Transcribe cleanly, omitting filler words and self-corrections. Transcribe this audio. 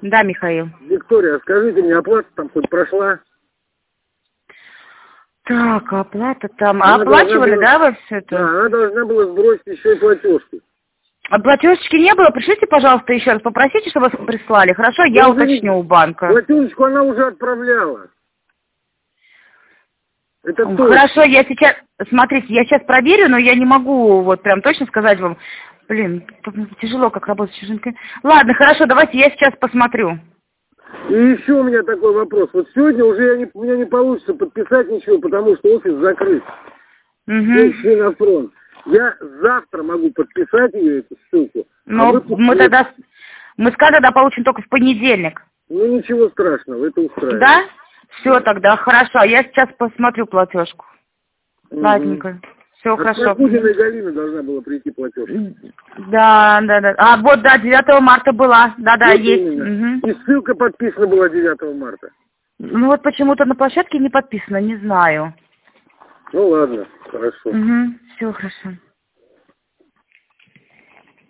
Да, Михаил. Виктория, скажите мне, оплата там хоть прошла? Так, оплата там. Она Оплачивали, была... да, вы все это? Да, она должна была сбросить еще и платежки. А платежечки не было? Пришлите, пожалуйста, еще раз. Попросите, чтобы вас прислали. Хорошо, я уточню у банка. Платежечку она уже отправляла. Это точно. Хорошо, я сейчас... Смотрите, я сейчас проверю, но я не могу вот прям точно сказать вам. Блин, тяжело как работать с чужими. Ладно, хорошо, давайте я сейчас посмотрю. И еще у меня такой вопрос. Вот сегодня уже у меня не получится подписать ничего, потому что офис закрыт. Ушли на фронт. Я завтра могу подписать ее, эту ссылку. Но мы тогда получим только в понедельник. Ну ничего страшного, это устраивает. Да? Все тогда, хорошо. Я сейчас посмотрю платежку. Ладненько. Все хорошо. От Прокудина и Галины должна была прийти платеж. Да. А вот, да, 9 марта была. Да, вот есть. И ссылка подписана была 9 марта. Ну вот почему-то на площадке не подписано, не знаю. Ну ладно, хорошо. Все хорошо.